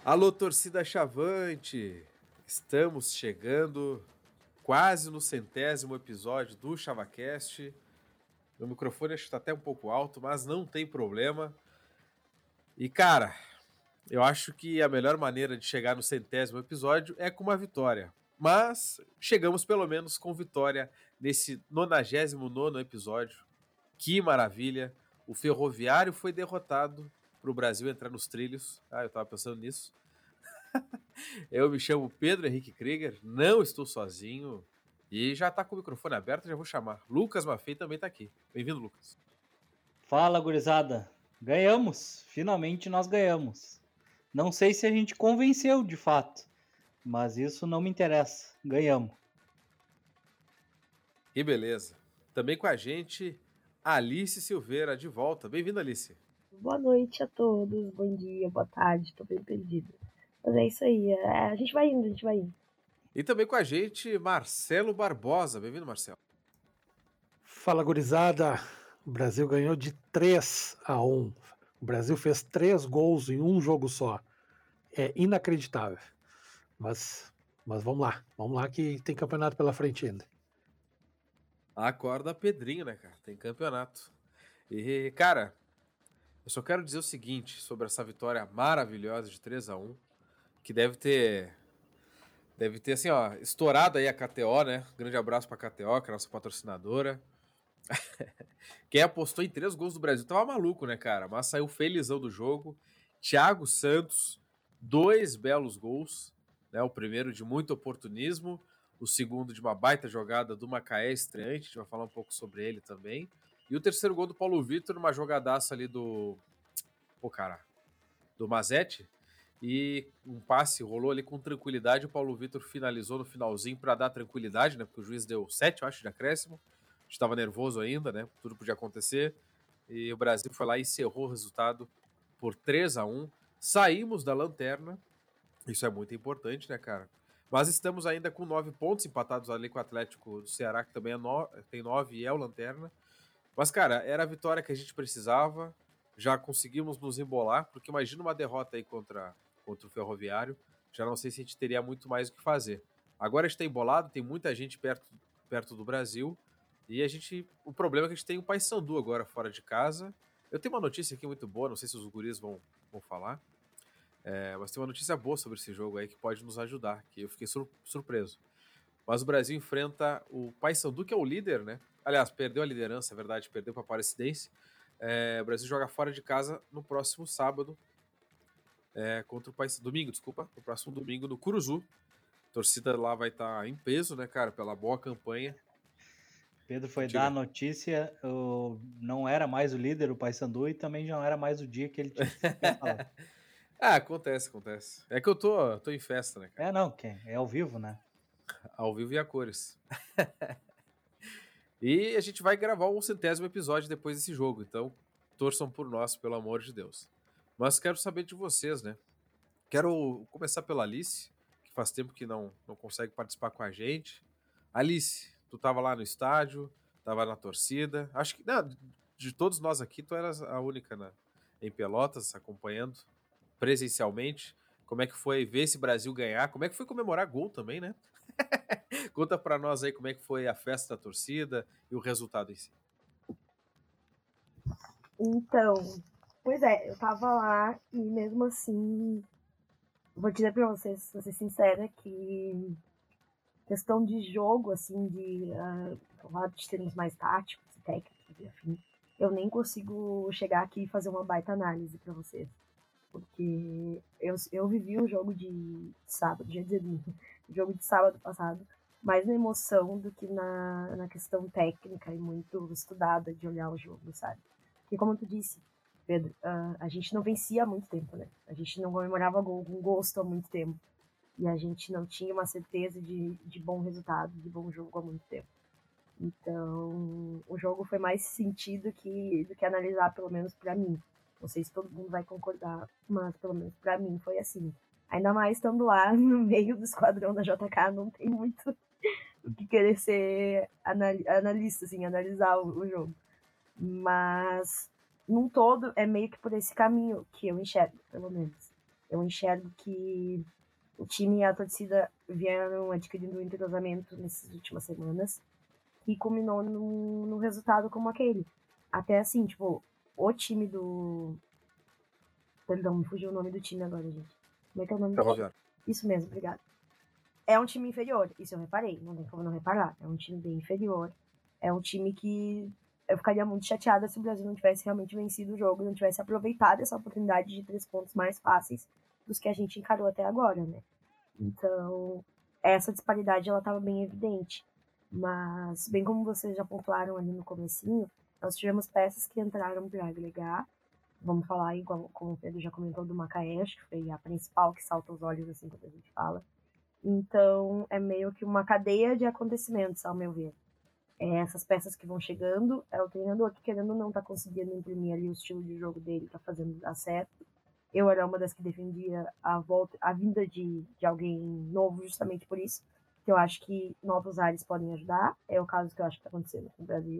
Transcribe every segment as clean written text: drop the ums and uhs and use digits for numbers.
Alô, torcida Chavante! Estamos chegando quase no 100º episódio do ChavaCast. Meu microfone acho que está até um pouco alto, mas não tem problema. E cara, eu acho que a melhor maneira de chegar no 100º episódio é com uma vitória. Mas chegamos pelo menos com vitória nesse 99º episódio. Que maravilha! O Ferroviário foi derrotado para o Brasil entrar nos trilhos. Eu tava pensando nisso. Eu me chamo Pedro Henrique Krieger, não estou sozinho e já tá com o microfone aberto, já vou chamar. Lucas Maffei também tá aqui. Bem-vindo, Lucas. Fala, gurizada. Ganhamos. Finalmente nós ganhamos. Não sei se a gente convenceu de fato, mas isso não me interessa. Ganhamos. Que beleza. Também com a gente, Alice Silveira, de volta. Bem-vinda, Alice. Boa noite a todos, bom dia, boa tarde, tô bem perdida. Mas é isso aí, a gente vai indo. E também com a gente, Marcelo Barbosa. Bem-vindo, Marcelo. Fala, gurizada. O Brasil ganhou de 3-1. O Brasil fez 3 gols em um jogo só. É inacreditável. Mas vamos lá que tem campeonato pela frente ainda. Acorda Pedrinho, né, cara? Tem campeonato. E, cara, eu só quero dizer o seguinte sobre essa vitória maravilhosa de 3-1, que deve ter assim, ó, estourado aí a KTO, né? Grande abraço pra KTO, que é a nossa patrocinadora. Quem apostou em 3 gols do Brasil tava maluco, né, cara? Mas saiu felizão do jogo. Thiago Santos, 2 belos gols, né? O primeiro de muito oportunismo, o segundo de uma baita jogada do Macaé estreante, a gente vai falar um pouco sobre ele também. E o terceiro gol do Paulo Vitor, uma jogadaça ali do Mazetti. E um passe rolou ali com tranquilidade. O Paulo Vitor finalizou no finalzinho para dar tranquilidade, né? Porque o juiz deu 7, eu acho, de acréscimo. A gente estava nervoso ainda, né? Tudo podia acontecer. E o Brasil foi lá e encerrou o resultado por 3-1. Saímos da lanterna. Isso é muito importante, né, cara? Mas estamos ainda com 9 pontos, empatados ali com o Atlético do Ceará, que também tem 9 e é o lanterna. Mas, cara, era a vitória que a gente precisava. Já conseguimos nos embolar, porque imagina uma derrota aí contra o Ferroviário. Já não sei se a gente teria muito mais o que fazer. Agora a gente tá embolado, tem muita gente perto do Brasil. E o problema é que a gente tem o Paysandu agora fora de casa. Eu tenho uma notícia aqui muito boa, não sei se os guris vão falar. Mas tem uma notícia boa sobre esse jogo aí que pode nos ajudar, que eu fiquei surpreso. Mas o Brasil enfrenta o Paysandu, que é o líder, né? Aliás, perdeu a liderança, é verdade, perdeu para a Aparecidense. O Brasil joga fora de casa no próximo sábado, contra o Paysandu, no próximo domingo no Curuzu. A torcida lá vai estar em peso, né, cara, pela boa campanha. Pedro foi dar a notícia, não era mais o líder, o Paysandu, e também já não era mais o dia que ele tinha que falar. Acontece. É que eu tô em festa, né, cara? É ao vivo, né? Ao vivo e a cores. E a gente vai gravar o 100º episódio depois desse jogo, então torçam por nós, pelo amor de Deus. Mas quero saber de vocês, né? Quero começar pela Alice, que faz tempo que não consegue participar com a gente. Alice, tu tava lá no estádio, tava na torcida. Acho que, de todos nós aqui, tu eras a única em Pelotas, acompanhando presencialmente. Como é que foi ver esse Brasil ganhar? Como é que foi comemorar gol também, né? Conta pra nós aí como é que foi a festa da torcida e o resultado em si. Então, pois é, eu tava lá e mesmo assim, vou dizer pra vocês, vou ser sincera, que questão de jogo, assim, falar de termos mais táticos e técnicos e afim, eu nem consigo chegar aqui e fazer uma baita análise pra vocês. Porque eu vivi um jogo de sábado, jogo de sábado passado, mais na emoção do que na questão técnica e muito estudada de olhar o jogo, sabe? Porque como tu disse, Pedro, a gente não vencia há muito tempo, né? A gente não comemorava gol com gosto há muito tempo. E a gente não tinha uma certeza de bom resultado, de bom jogo há muito tempo. Então, o jogo foi mais sentido do que analisar, pelo menos pra mim. Não sei se todo mundo vai concordar, mas pelo menos pra mim foi assim. Ainda mais estando lá no meio do esquadrão da JK, não tem muito o que querer ser analista, assim, analisar o jogo. Mas, num todo, é meio que por esse caminho que eu enxergo, pelo menos. Eu enxergo que o time e a torcida vieram adquirindo um entrosamento nessas últimas semanas e culminou num resultado como aquele. Até assim, tipo, o time do... Perdão, me fugiu o nome do time agora, gente. Como é que é o nome do time? Ferroviário. Isso mesmo, obrigada. É um time inferior, isso eu reparei, não tem como não reparar. É um time bem inferior. É um time que eu ficaria muito chateada se o Brasil não tivesse realmente vencido o jogo, não tivesse aproveitado essa oportunidade de 3 pontos mais fáceis dos que a gente encarou até agora, né? Então, essa disparidade, ela estava bem evidente. Mas, bem como vocês já pontuaram ali no comecinho, nós tivemos peças que entraram para agregar. Vamos falar, igual como o Pedro já comentou, do Macaé, acho que foi a principal que salta os olhos, assim, quando a gente fala. Então, é meio que uma cadeia de acontecimentos, ao meu ver. Essas peças que vão chegando, é o treinador que, querendo ou não, tá conseguindo imprimir ali o estilo de jogo dele, tá fazendo dar certo. Eu era uma das que defendia a vinda de alguém novo justamente por isso, que eu acho que novos ares podem ajudar. É o caso que eu acho que tá acontecendo com o Brasil.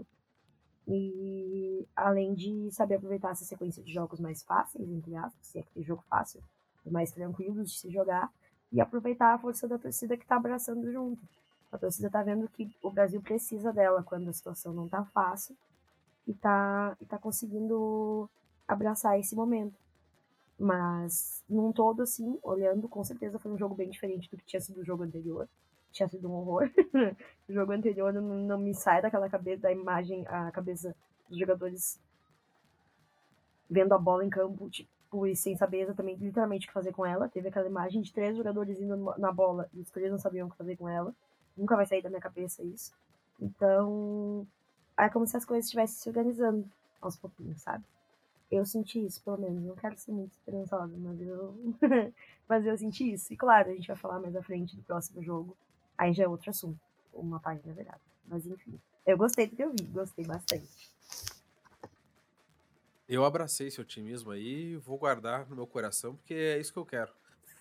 E além de saber aproveitar essa sequência de jogos mais fáceis, entre aspas, se é que tem jogo fácil, mais tranquilos de se jogar, e aproveitar a força da torcida que tá abraçando junto. A torcida tá vendo que o Brasil precisa dela quando a situação não tá fácil e tá conseguindo abraçar esse momento. Mas, num todo, assim, olhando, com certeza foi um jogo bem diferente do que tinha sido o jogo anterior. Tinha sido um horror. O jogo anterior não me sai daquela cabeça, da imagem, a cabeça dos jogadores vendo a bola em campo, tipo, e sem saber exatamente, literalmente, o que fazer com ela. Teve aquela imagem de 3 jogadores indo na bola e os 3 não sabiam o que fazer com ela. Nunca vai sair da minha cabeça isso. Então, é como se as coisas estivessem se organizando aos pouquinhos, sabe? Eu senti isso, pelo menos. Não quero ser muito esperançosa, mas eu senti isso. E claro, a gente vai falar mais à frente do próximo jogo. Aí já é outro assunto. Uma página virada. Mas enfim. Eu gostei do que eu vi. Gostei bastante. Eu abracei esse otimismo aí e vou guardar no meu coração, porque é isso que eu quero.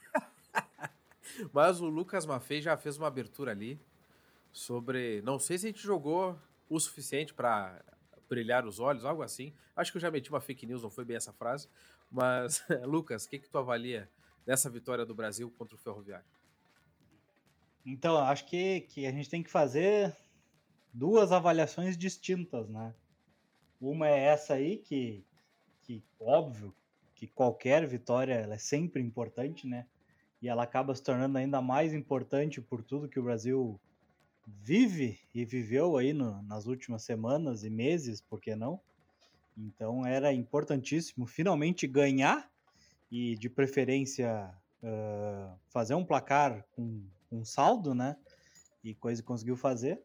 Mas o Lucas Maffei já fez uma abertura ali sobre... Não sei se a gente jogou o suficiente para brilhar os olhos, algo assim. Acho que eu já meti uma fake news, não foi bem essa frase. Mas, Lucas, o que tu avalia dessa vitória do Brasil contra o Ferroviário? Então, acho que a gente tem que fazer 2 avaliações distintas, né? Uma é essa aí, que óbvio, que qualquer vitória ela é sempre importante, né? E ela acaba se tornando ainda mais importante por tudo que o Brasil vive e viveu aí nas últimas semanas e meses, por que não? Então era importantíssimo finalmente ganhar e, de preferência, fazer um placar com saldo, né? E coisa que conseguiu fazer.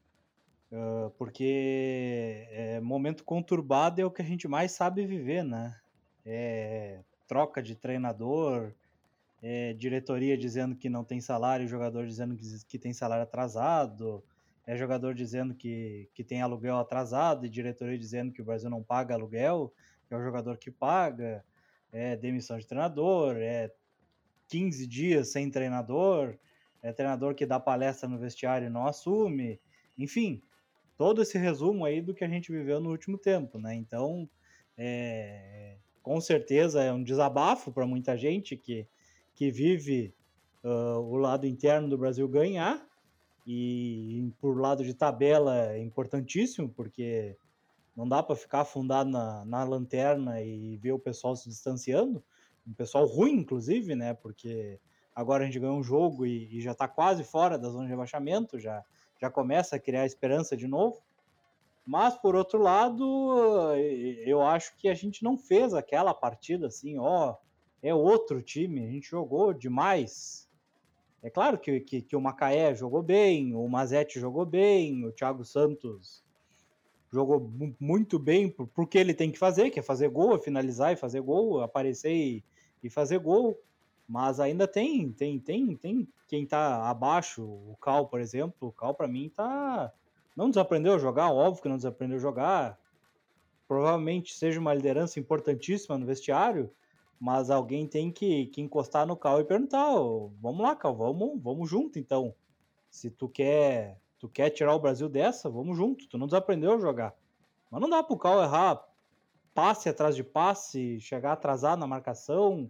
Porque momento conturbado é o que a gente mais sabe viver, né? Troca de treinador, diretoria dizendo que não tem salário, jogador dizendo que tem salário atrasado, jogador dizendo que tem aluguel atrasado e diretoria dizendo que o Brasil não paga aluguel, que é o jogador que paga, demissão de treinador, 15 dias sem treinador, treinador que dá palestra no vestiário e não assume, enfim, todo esse resumo aí do que a gente viveu no último tempo, né? Então, com certeza é um desabafo para muita gente que vive o lado interno do Brasil ganhar, e por lado de tabela é importantíssimo, porque não dá para ficar afundado na lanterna e ver o pessoal se distanciando, um pessoal ruim, inclusive, né? Porque agora a gente ganhou um jogo e já está quase fora da zona de rebaixamento, já começa a criar esperança de novo. Mas, por outro lado, eu acho que a gente não fez aquela partida assim, é outro time, a gente jogou demais. É claro que o Macaé jogou bem, o Mazete jogou bem, o Thiago Santos jogou muito bem porque ele tem que fazer, que é fazer gol, é finalizar e fazer gol, aparecer e fazer gol. Mas ainda tem quem tá abaixo, o Cal, por exemplo. O Cal, para mim, não desaprendeu a jogar, óbvio que não desaprendeu a jogar. Provavelmente seja uma liderança importantíssima no vestiário, mas alguém tem que encostar no Cal e perguntar: vamos lá, Cal, vamos junto então. Se tu quer tirar o Brasil dessa, vamos junto. Tu não desaprendeu a jogar. Mas não dá pro Cal errar passe atrás de passe, chegar atrasado na marcação,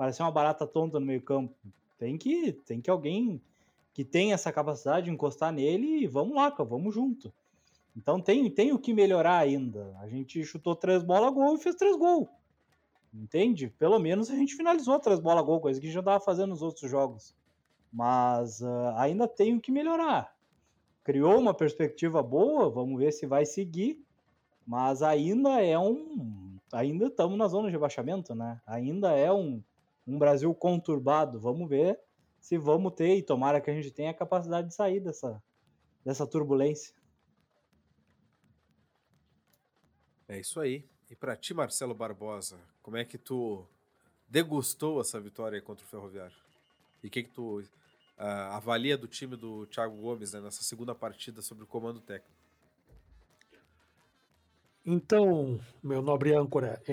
parecer uma barata tonta no meio campo. Tem que alguém que tem essa capacidade de encostar nele e vamos lá, cara, vamos junto. Então tem o que melhorar ainda. A gente chutou 3 bolas gol e fez 3 gols. Entende? Pelo menos a gente finalizou 3 bolas gol, coisa que a gente já estava fazendo nos outros jogos. Mas ainda tem o que melhorar. Criou uma perspectiva boa, vamos ver se vai seguir. Mas ainda ainda estamos na zona de rebaixamento, né? Ainda é um Brasil conturbado. Vamos ver se vamos ter, e tomara que a gente tenha a capacidade de sair dessa turbulência. É isso aí. E para ti, Marcelo Barbosa, como é que tu degustou essa vitória aí contra o Ferroviário? E o que tu avalia do time do Thiago Gomes, né, nessa segunda partida sob o comando técnico? Então, meu nobre âncora,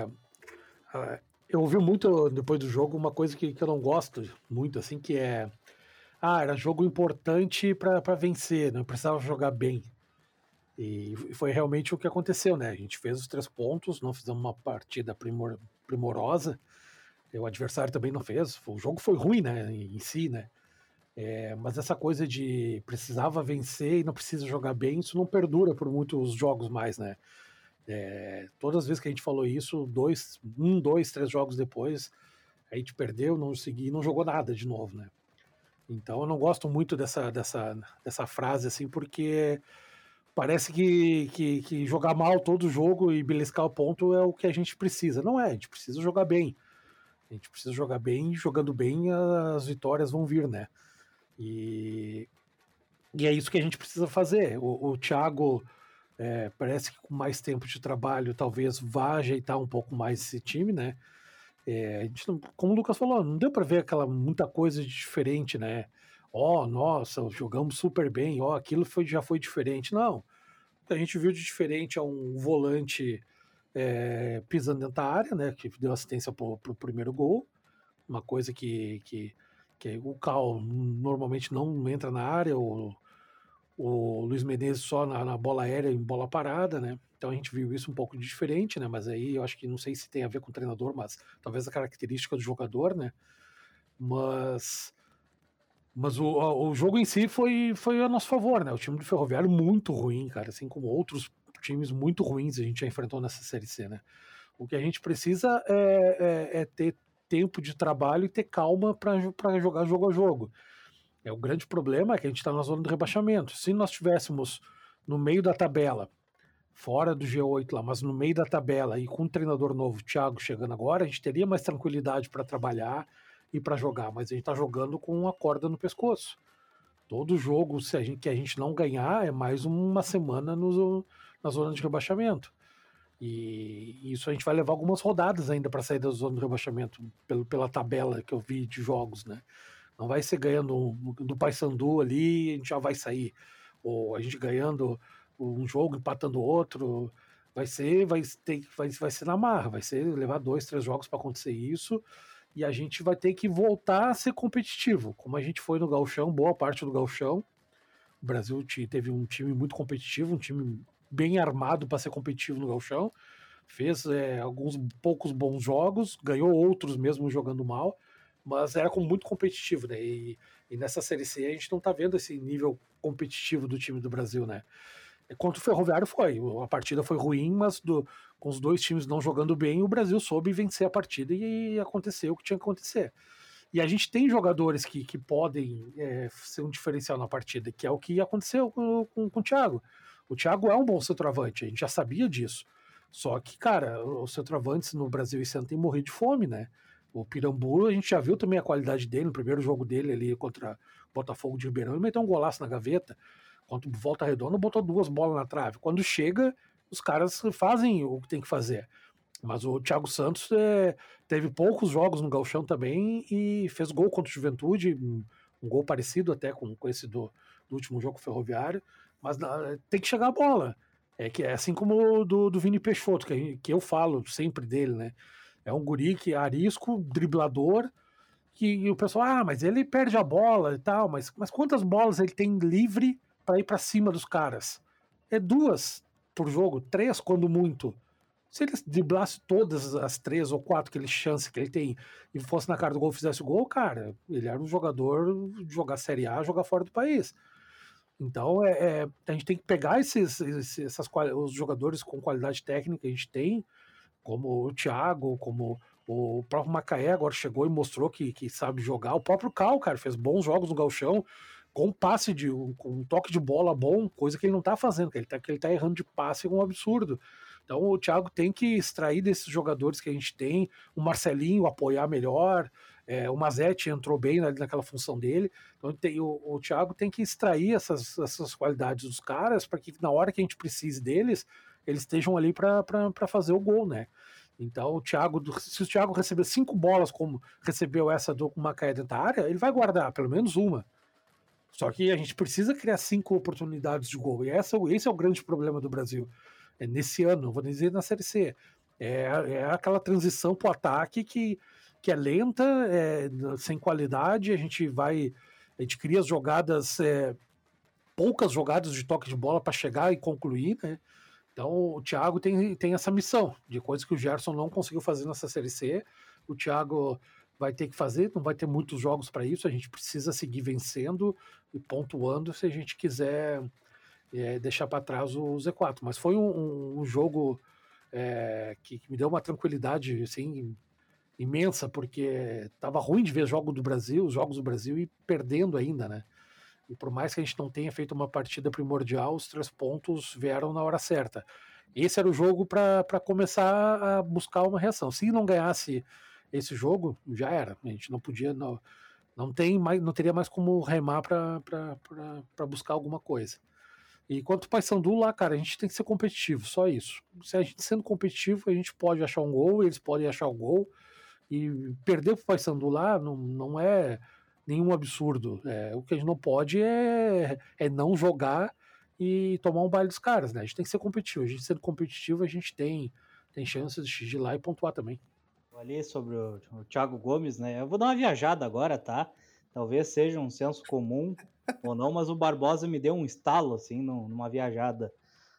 eu ouvi muito depois do jogo uma coisa que eu não gosto muito, assim, que era jogo importante para vencer, não precisava jogar bem. E foi realmente o que aconteceu, né? A gente fez os 3 pontos, não fizemos uma partida primorosa, o adversário também não fez, o jogo foi ruim, né, em si, né? Mas essa coisa de precisava vencer e não precisa jogar bem, isso não perdura por muitos jogos mais, né? Todas as vezes que a gente falou isso, 2, 3 jogos depois, a gente perdeu, não jogou nada de novo, né? Então eu não gosto muito dessa frase, assim, porque parece que jogar mal todo jogo e beliscar o ponto é o que a gente precisa. Não é, a gente precisa jogar bem. A gente precisa jogar bem, e jogando bem as vitórias vão vir, né? E é isso que a gente precisa fazer. O Thiago parece que com mais tempo de trabalho talvez vá ajeitar um pouco mais esse time, né? A gente não, como o Lucas falou, não deu para ver muita coisa de diferente, né? Nossa, jogamos super bem, aquilo já foi diferente. Não, o que a gente viu de diferente é um volante pisando dentro da área, né? Que deu assistência pro primeiro gol, uma coisa que o Cal normalmente não entra na área, o Luiz Menezes só na bola aérea e em bola parada, né? Então a gente viu isso um pouco diferente, né? Mas aí eu acho que não sei se tem a ver com o treinador, mas talvez a característica do jogador, né? Mas o jogo em si foi a nosso favor, né? O time do Ferroviário muito ruim, cara, assim como outros times muito ruins a gente já enfrentou nessa Série C, né? O que a gente precisa é ter tempo de trabalho e ter calma para jogar jogo a jogo. O grande problema é que a gente está na zona do rebaixamento. Se nós estivéssemos no meio da tabela, fora do G8 lá, mas no meio da tabela e com um treinador novo, o Thiago, chegando agora, a gente teria mais tranquilidade para trabalhar e para jogar, mas a gente está jogando com uma corda no pescoço. Todo jogo que a gente não ganhar é mais uma semana na zona de rebaixamento. E isso a gente vai levar algumas rodadas ainda para sair da zona do rebaixamento, pela tabela que eu vi de jogos, né? Não vai ser ganhando do Paysandu ali, a gente já vai sair. Ou a gente ganhando um jogo, empatando outro. Vai ser na marra, vai ser levar 2, 3 jogos para acontecer isso. E a gente vai ter que voltar a ser competitivo, como a gente foi no Gauchão, boa parte do Gauchão. O Brasil teve um time muito competitivo, um time bem armado para ser competitivo no Gauchão. Fez alguns poucos bons jogos, ganhou outros mesmo jogando mal, mas era muito competitivo, né? E nessa Série C a gente não tá vendo esse nível competitivo do time do Brasil, né? Contra o Ferroviário a partida foi ruim, mas com os 2 times não jogando bem, o Brasil soube vencer a partida e aconteceu o que tinha que acontecer. E a gente tem jogadores que podem ser um diferencial na partida, que é o que aconteceu com o Thiago. O Thiago é um bom centroavante, a gente já sabia disso. Só que, cara, os centroavantes no Brasil esse ano tem morrido de fome, né? O Pirambu, a gente já viu também a qualidade dele no primeiro jogo dele ali contra o Botafogo de Ribeirão. Ele meteu um golaço na gaveta. Contra o Volta Redonda, botou 2 bolas na trave. Quando chega, os caras fazem o que tem que fazer. Mas o Thiago Santos teve poucos jogos no Gauchão também e fez gol contra o Juventude, um gol parecido até com esse do último jogo ferroviário. Mas tem que chegar a bola. Que é assim como o do Vini Peixoto, que eu falo sempre dele, né? É um guri que é arisco, driblador, que o pessoal, mas ele perde a bola e tal, mas quantas bolas ele tem livre para ir para cima dos caras? 2 por jogo, 3 quando muito. Se ele driblasse todas as 3 ou 4 que ele chance que ele tem e fosse na cara do gol e fizesse o gol, cara, ele era um jogador de jogar Série A, jogar fora do país. Então, a gente tem que pegar os jogadores com qualidade técnica que a gente tem, como o Thiago, como o próprio Macaé agora chegou e mostrou que sabe jogar. O próprio Cal, cara, fez bons jogos no Gauchão, com um passe, com um toque de bola bom, coisa que ele não tá fazendo, que ele tá errando de passe, é um absurdo. Então o Thiago tem que extrair desses jogadores que a gente tem, o Marcelinho apoiar melhor, o Mazetti entrou bem naquela função dele. Então o Thiago tem que extrair essas qualidades dos caras para que na hora que a gente precise deles, eles estejam ali para fazer o gol, né? Então se o Thiago receber 5 bolas como recebeu essa do Macaé dentro da área, ele vai guardar pelo menos uma. Só que a gente precisa criar 5 oportunidades de gol. E esse é o grande problema do Brasil. Nesse ano, vou dizer na Série C. É aquela transição para o ataque que é lenta, sem qualidade. A gente cria as jogadas, poucas jogadas de toque de bola para chegar e concluir, né? Então o Thiago tem essa missão, de coisas que o Gerson não conseguiu fazer nessa Série C. O Thiago vai ter que fazer, não vai ter muitos jogos para isso, a gente precisa seguir vencendo e pontuando se a gente quiser deixar para trás o Z4. Mas foi um jogo que me deu uma tranquilidade assim, imensa, porque estava ruim de ver os jogos do Brasil e perdendo ainda, né? E por mais que a gente não tenha feito uma partida primordial, os 3 pontos vieram na hora certa. Esse era o jogo para começar a buscar uma reação. Se não ganhasse esse jogo, já era. A gente não podia, não teria mais como remar para buscar alguma coisa. E quanto ao Paysandu lá, cara, a gente tem que ser competitivo, só isso. Se a gente sendo competitivo, a gente pode achar um gol, eles podem achar o gol. E perder pro Paysandu lá não é nenhum absurdo. O que a gente não pode é não jogar e tomar um baile dos caras, né? A gente tem que ser competitivo. A gente sendo competitivo, a gente tem chances de ir lá e pontuar também. Ali sobre o Thiago Gomes, né? Eu vou dar uma viajada agora, tá? Talvez seja um senso comum ou não, mas o Barbosa me deu um estalo, assim, numa viajada.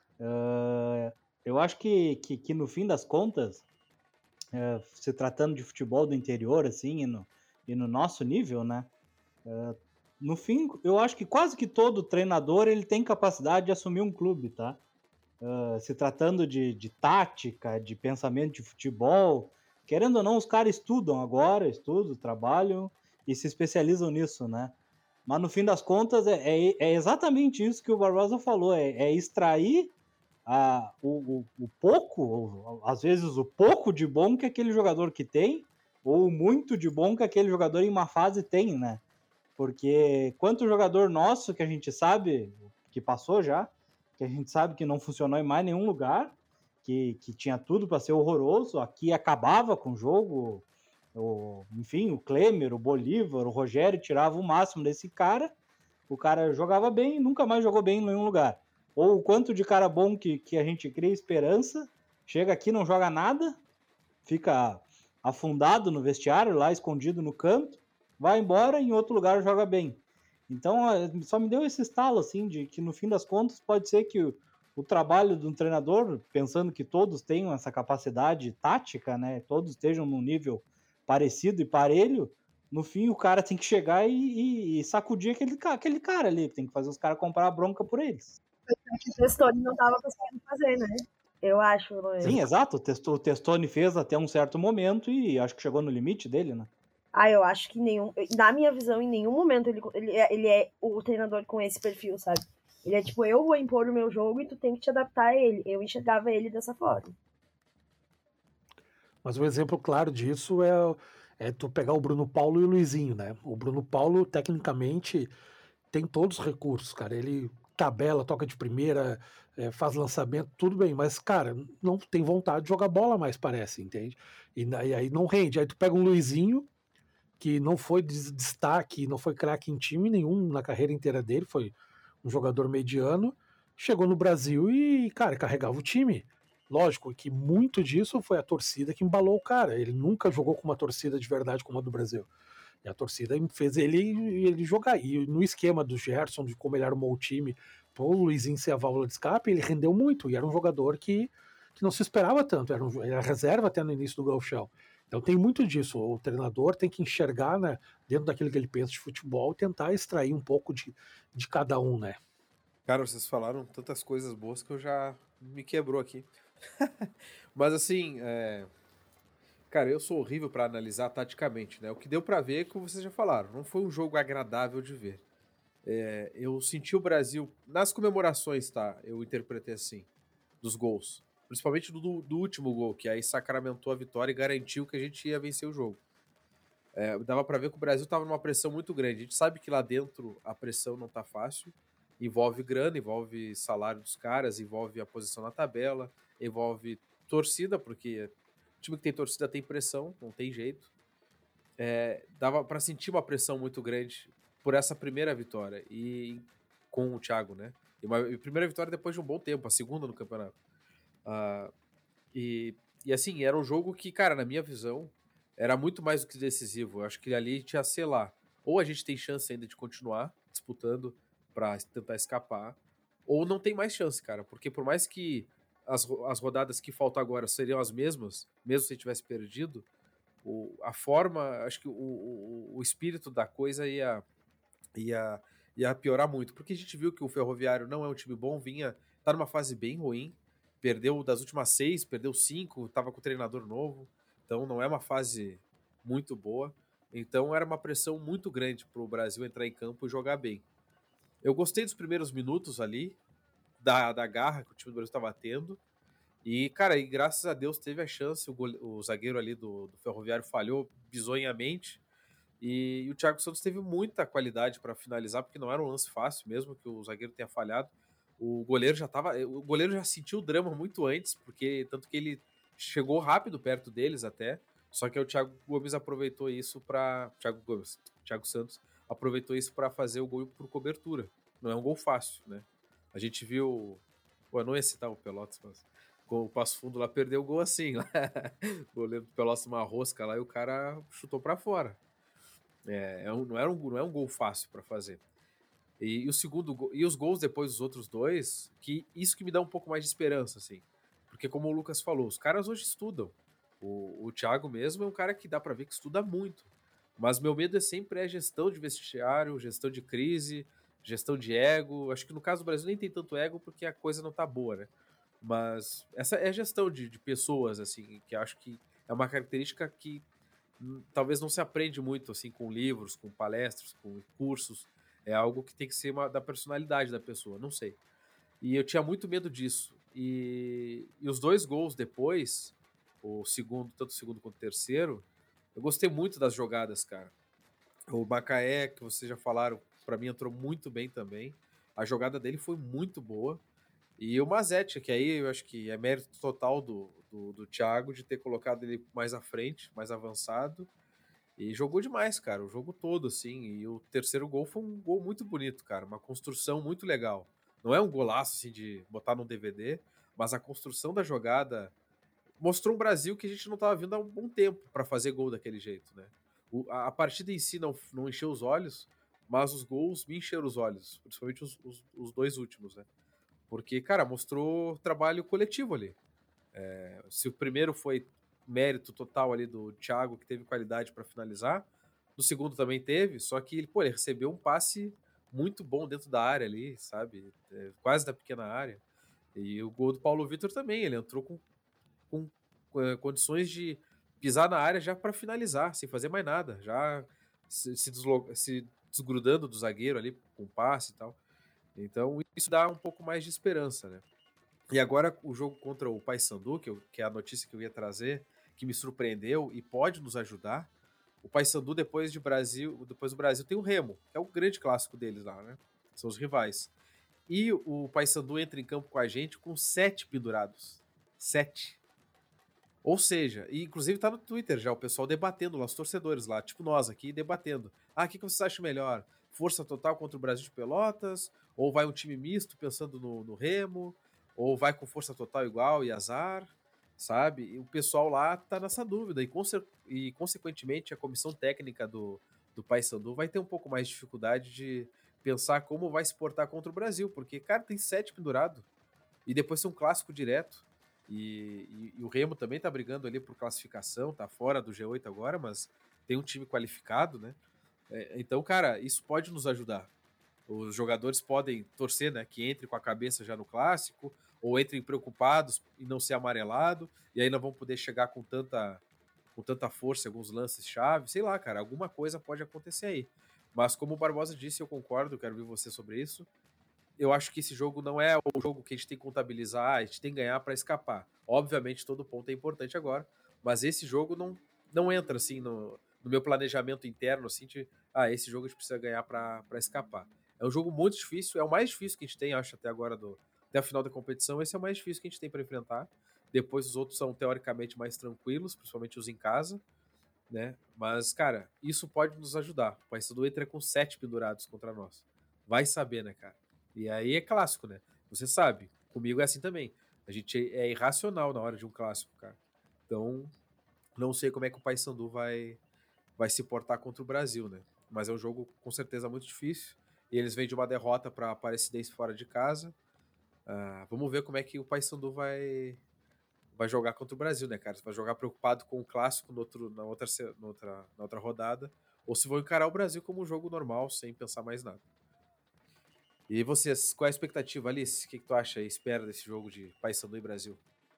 Eu acho que no fim das contas, se tratando de futebol do interior, assim, e no nosso nível, né? No fim, eu acho que quase que todo treinador ele tem capacidade de assumir um clube, tá? Se tratando de tática, de pensamento de futebol, querendo ou não, os caras estudam, trabalham e se especializam nisso, né? Mas no fim das contas é exatamente isso que o Barbosa falou, é extrair o pouco, às vezes o pouco de bom que aquele jogador que tem, ou muito de bom que aquele jogador em uma fase tem, né? Porque quanto jogador nosso que a gente sabe, que passou já, que a gente sabe que não funcionou em mais nenhum lugar, que tinha tudo para ser horroroso, aqui acabava com o jogo, enfim, o Klemer, o Bolívar, o Rogério tirava o máximo desse cara, o cara jogava bem e nunca mais jogou bem em nenhum lugar. Ou o quanto de cara bom que a gente cria esperança, chega aqui, não joga nada, fica afundado no vestiário, lá escondido no canto, vai embora e em outro lugar joga bem. Então, só me deu esse estalo, assim, de que no fim das contas pode ser que o trabalho de um treinador, pensando que todos tenham essa capacidade tática, né, todos estejam num nível parecido e parelho, no fim o cara tem que chegar e sacudir aquele cara ali, tem que fazer os caras comprar a bronca por eles. O Testoni não estava conseguindo fazer, né? Eu acho. Né? Sim, exato. O Testoni fez até um certo momento e acho que chegou no limite dele, né? Eu acho que na minha visão, em nenhum momento ele é o treinador com esse perfil, sabe? Ele é tipo, eu vou impor o meu jogo e tu tem que te adaptar a ele. Eu enxergava ele dessa forma. Mas um exemplo claro disso é tu pegar o Bruno Paulo e o Luizinho, né? O Bruno Paulo, tecnicamente, tem todos os recursos, cara. Ele tabela, toca de primeira, faz lançamento, tudo bem, mas, cara, não tem vontade de jogar bola mais, parece, entende? E aí não rende. Aí tu pega um Luizinho, que não foi destaque, não foi craque em time nenhum na carreira inteira dele, foi um jogador mediano, chegou no Brasil e, cara, carregava o time. Lógico que muito disso foi a torcida que embalou o cara. Ele nunca jogou com uma torcida de verdade como a do Brasil. E a torcida fez ele jogar. E no esquema do Gerson, de como ele armou o time, o Luizinho ser a válvula de escape, ele rendeu muito. E era um jogador que que não se esperava tanto, era reserva até no início do Gauchão. Então tem muito disso, o treinador tem que enxergar, né, dentro daquilo que ele pensa de futebol, tentar extrair um pouco de cada um, né? Cara, vocês falaram tantas coisas boas que eu já me quebrou aqui. Mas assim, cara, eu sou horrível pra analisar taticamente, né? O que deu pra ver é como vocês já falaram, não foi um jogo agradável de ver. Eu senti o Brasil nas comemorações, tá? Eu interpretei assim, dos gols. Principalmente do último gol, que aí sacramentou a vitória e garantiu que a gente ia vencer o jogo. Dava pra ver que o Brasil tava numa pressão muito grande. A gente sabe que lá dentro a pressão não tá fácil. Envolve grana, envolve salário dos caras, envolve a posição na tabela, envolve torcida, porque o time que tem torcida tem pressão, não tem jeito. Dava pra sentir uma pressão muito grande por essa primeira vitória e com o Thiago, né? E primeira vitória depois de um bom tempo, a segunda no campeonato. E assim, era um jogo que, cara, na minha visão, era muito mais do que decisivo. Eu acho que ali tinha, sei lá, ou a gente tem chance ainda de continuar disputando pra tentar escapar, ou não tem mais chance, cara, porque por mais que as rodadas que faltam agora seriam as mesmas, mesmo se tivesse perdido, a forma, acho que o espírito da coisa ia piorar muito, porque a gente viu que o Ferroviário não é um time bom, tá numa fase bem ruim, perdeu das últimas 6, perdeu 5, tava com o treinador novo, então não é uma fase muito boa, então era uma pressão muito grande pro Brasil entrar em campo e jogar bem. Eu gostei dos primeiros minutos ali, da garra que o time do Brasil estava tendo. E, cara, graças a Deus teve a chance. O zagueiro ali do Ferroviário falhou bizonhamente. E o Thiago Santos teve muita qualidade para finalizar, porque não era um lance fácil, mesmo que o zagueiro tenha falhado. O goleiro já sentiu o drama muito antes, porque tanto que ele chegou rápido perto deles até. Só que o Thiago Gomes aproveitou isso para Thiago Santos aproveitou isso para fazer o gol por cobertura. Não é um gol fácil, né? A gente viu, eu não ia citar o Pelotas, mas com o Passo Fundo lá perdeu o gol assim, lá. O goleiro do Pelotas uma rosca lá e o cara chutou para fora. Não é um gol fácil para fazer. E o segundo gol, e os gols depois dos outros dois, que isso que me dá um pouco mais de esperança, assim. Porque como o Lucas falou, os caras hoje estudam. O Thiago mesmo é um cara que dá para ver que estuda muito. Mas meu medo é sempre a gestão de vestiário, gestão de crise, gestão de ego. Acho que no caso do Brasil nem tem tanto ego porque a coisa não tá boa, né? Mas essa é a gestão de pessoas, assim, que acho que é uma característica que talvez não se aprende muito, assim, com livros, com palestras, com cursos. É algo que tem que ser da personalidade da pessoa, não sei. E eu tinha muito medo disso. E os dois gols depois, tanto o segundo quanto o terceiro, eu gostei muito das jogadas, cara. O Macaé, que vocês já falaram, pra mim entrou muito bem também. A jogada dele foi muito boa. E o Mazete, que aí eu acho que é mérito total do Thiago de ter colocado ele mais à frente, mais avançado. E jogou demais, cara, o jogo todo, assim. E o terceiro gol foi um gol muito bonito, cara. Uma construção muito legal. Não é um golaço, assim, de botar no DVD, mas a construção da jogada mostrou um Brasil que a gente não estava vendo há um bom tempo para fazer gol daquele jeito, né? A partida em si não encheu os olhos, mas os gols me encheram os olhos, principalmente os dois últimos, né? Porque, cara, mostrou trabalho coletivo ali. Se o primeiro foi mérito total ali do Thiago, que teve qualidade para finalizar, no segundo também teve, só que ele recebeu um passe muito bom dentro da área ali, sabe? Quase da pequena área. E o gol do Paulo Vitor também, ele entrou com condições de pisar na área já para finalizar, sem fazer mais nada, já se desgrudando do zagueiro ali com passe e tal. Então isso dá um pouco mais de esperança, né? E agora o jogo contra o Paysandu, que é a notícia que eu ia trazer, que me surpreendeu e pode nos ajudar. O Paysandu, depois do Brasil tem o Remo, que é o grande clássico deles lá, né? São os rivais. E o Paysandu entra em campo com a gente com 7 pendurados. 7. Ou seja, e inclusive tá no Twitter já o pessoal debatendo lá, os torcedores lá, tipo nós aqui, debatendo. O que vocês acham melhor? Força total contra o Brasil de Pelotas? Ou vai um time misto pensando no Remo? Ou vai com força total igual e azar? Sabe? E o pessoal lá tá nessa dúvida. E consequentemente, a comissão técnica do Paysandu vai ter um pouco mais de dificuldade de pensar como vai se portar contra o Brasil. Porque, cara, tem 7 pendurado. E depois tem um clássico direto. E o Remo também tá brigando ali por classificação, tá fora do G8 agora, mas tem um time qualificado, né? Então, cara, isso pode nos ajudar. Os jogadores podem torcer, né, que entre com a cabeça já no clássico, ou entrem preocupados em não ser amarelado, e aí não vão poder chegar com tanta força em alguns lances-chave. Sei lá, cara, alguma coisa pode acontecer aí. Mas como o Barbosa disse, eu concordo, quero ver você sobre isso. Eu acho que esse jogo não é o jogo que a gente tem que contabilizar, a gente tem que ganhar para escapar. Obviamente, todo ponto é importante agora, mas esse jogo não entra assim no meu planejamento interno, assim, esse jogo a gente precisa ganhar para escapar. É um jogo muito difícil, é o mais difícil que a gente tem, acho, até agora, até a final da competição. Esse é o mais difícil que a gente tem para enfrentar. Depois os outros são teoricamente mais tranquilos, principalmente os em casa, né? Mas, cara, isso pode nos ajudar. O Paysandu entra com 7 pendurados contra nós. Vai saber, né, cara? E aí é clássico, né? Você sabe, comigo é assim também. A gente é irracional na hora de um clássico, cara. Então, não sei como é que o Paysandu vai se portar contra o Brasil, né? Mas é um jogo com certeza muito difícil. E eles vêm de uma derrota para a Aparecidense fora de casa. Vamos ver como é que o Paysandu vai jogar contra o Brasil, né, cara? Você vai jogar preocupado com o clássico na outra rodada, ou se vão encarar o Brasil como um jogo normal, sem pensar mais nada. E vocês, qual é a expectativa, Alice? O que tu acha e espera desse jogo de Paysandu e Brasil?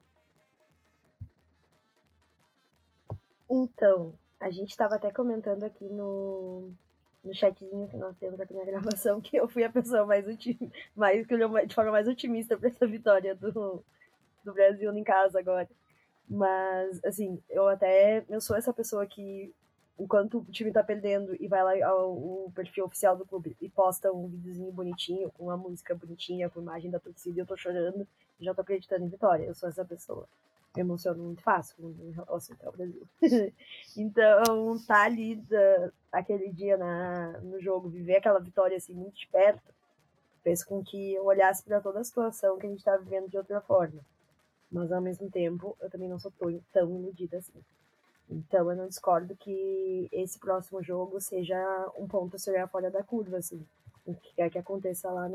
Então, a gente estava até comentando aqui no chatzinho que nós temos aqui na gravação que eu fui a pessoa que olhou de forma mais otimista para essa vitória do Brasil em casa agora. Mas, assim, eu sou essa pessoa que, enquanto o time tá perdendo e vai lá ao perfil oficial do clube e posta um videozinho bonitinho, com uma música bonitinha, com a imagem da torcida, e eu tô chorando e já tô acreditando em vitória. Eu sou essa pessoa. Me emociono muito fácil em relação ao Brasil. Então, tá ali aquele dia no jogo, viver aquela vitória assim muito de perto, fez com que eu olhasse para toda a situação que a gente tá vivendo de outra forma. Mas, ao mesmo tempo, eu também não sou tão iludida assim. Então, eu não discordo que esse próximo jogo seja um ponto a se olhar fora da curva, assim. O que quer que aconteça lá